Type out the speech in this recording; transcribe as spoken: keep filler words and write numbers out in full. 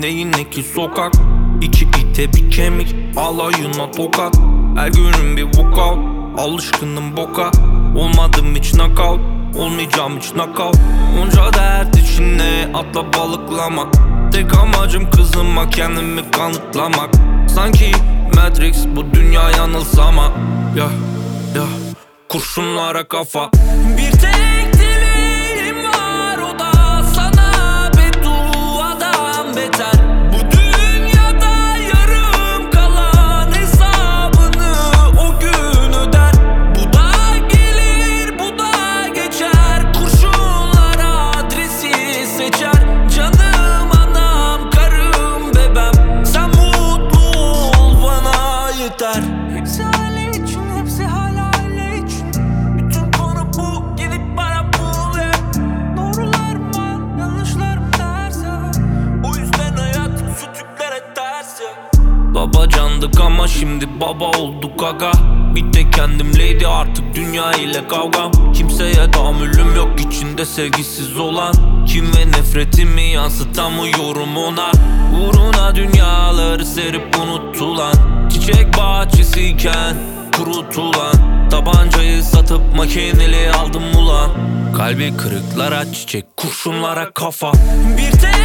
Yine yine ki sokak, İki ite bir kemik, alayına tokat. Her günüm bir walkout, alışkınım boka. Olmadım hiç knockout, olmayacağım hiç knockout. Onca dert içinde atla balıklamak. Tek amacım kızıma kendimi kanıtlamak. Sanki Matrix bu dünya yanılsama. Ya ya kurşunlara kafa. Bir tek dileğim var, o da sana bedduadan beter. Bu dünyada yarım kalan hesabını o gün öder. Bu da gelir bu da geçer, kurşunlar adresi seçer. Canım anam karım bebem, sen mutlu ol bana yeter. Hepsi aile için, hepsi hala aile için. Bütün konu bu, gidip bana bul ya. Doğrular mı var, yanlışlar mı ters ya? O yüzden hayatım sütüklere ters ya. Babacandık ama şimdi baba olduk aga. Bir tek kendimleydi artık dünya ile kavgam. Kimseye tahammülüm yok içinde sevgisiz olan. Kim ve nefretimi yansıtamıyorum ona. Uğruna dünyaları serip unutulan. Çiçek bahçesiyken kurutulan. Tabancayı satıp makineli aldım ulan. Kalbi kırıklara çiçek, kurşunlara kafa. Bir tek